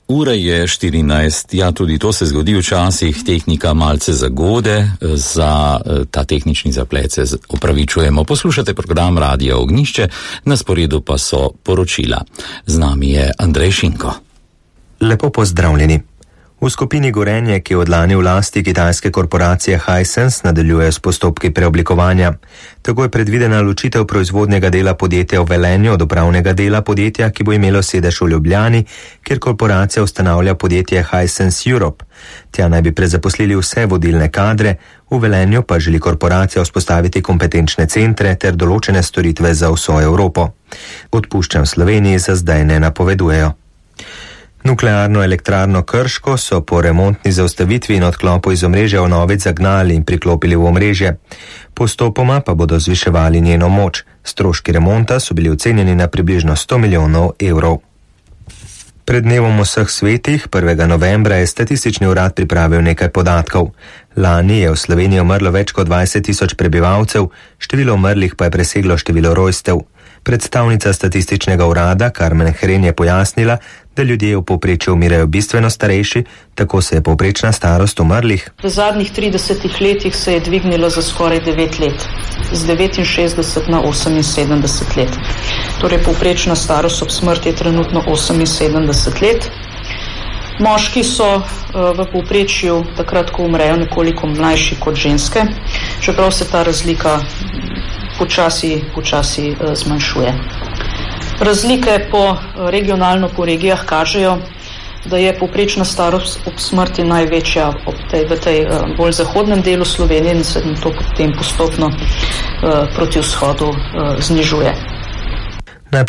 Ura je 14, ja, tudi to se zgodi včasih, tehnika malce zagode, za ta tehnični zaplet se opravičujemo. Poslušate program Radia Ognjišče, na sporedu pa so poročila. Z nami je Andrej Šinko. Lepo pozdravljeni. V skupini Gorenje, ki je od lani v lasti kitajske korporacije Hisense, nadaljuje s postopki preoblikovanja. Tako je predvidena ločitev proizvodnega dela podjetja v Velenju od upravnega dela podjetja, ki bo imelo sedež v Ljubljani, kjer korporacija ustanavlja podjetje Hisense Europe. Tja naj bi prezaposlili vse vodilne kadre, v Velenju pa želi korporacija vzpostaviti kompetenčne centre ter določene storitve za vso Evropo. Odpuščanj v Sloveniji za zdaj ne napovedujejo. Nuklearno elektrarno Krško so po remontni zaustavitvi in odklopu iz omrežja vnovič zagnali in priklopili v omrežje. Postopoma pa bodo zviševali njeno moč. Stroški remonta so bili ocenjeni na približno 100 milijonov evrov. Pred dnevom vseh svetih, 1. novembra, je statistični urad pripravil nekaj podatkov. Lani je v Sloveniji umrlo več kot 20 tisoč prebivalcev, število umrlih pa je preseglo število rojstev. Predstavnica statističnega urada Karmen Hren je pojasnila, da ljudje v povprečju umirajo bistveno starejši, tako se je povprečna starost umrlih. V zadnjih 30 letih se je dvignilo za skoraj 9 let, z 69 na 78 let. Torej povprečna starost ob smrti je trenutno 78 let. Moški so v povprečju takrat, ko umrejo, nekoliko mlajši kot ženske, čeprav se ta razlika počasi zmanjšuje. Razlike regionalno po regijah kažejo, da je povprečna starost ob smrti največja v tej bolj zahodnem delu Slovenije in se to potem postopno proti vzhodu znižuje.